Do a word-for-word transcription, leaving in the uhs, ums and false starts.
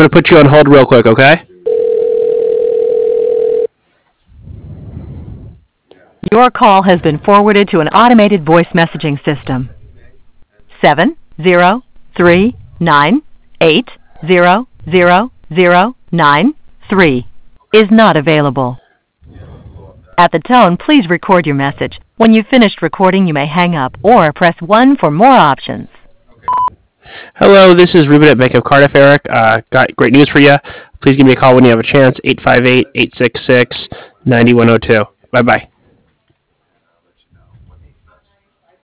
going to put you on hold real quick, okay? Your call has been forwarded to an automated voice messaging system. Seven zero three nine eight zero zero zero nine three is not available. At the tone, please record your message. When you've finished recording, you may hang up or press one for more options. Hello, this is Ruben at Bank of Cardiff, Eric. Uh, got great news for you. Please give me a call when you have a chance, eight five eight, eight six six, nine one zero two. Bye-bye.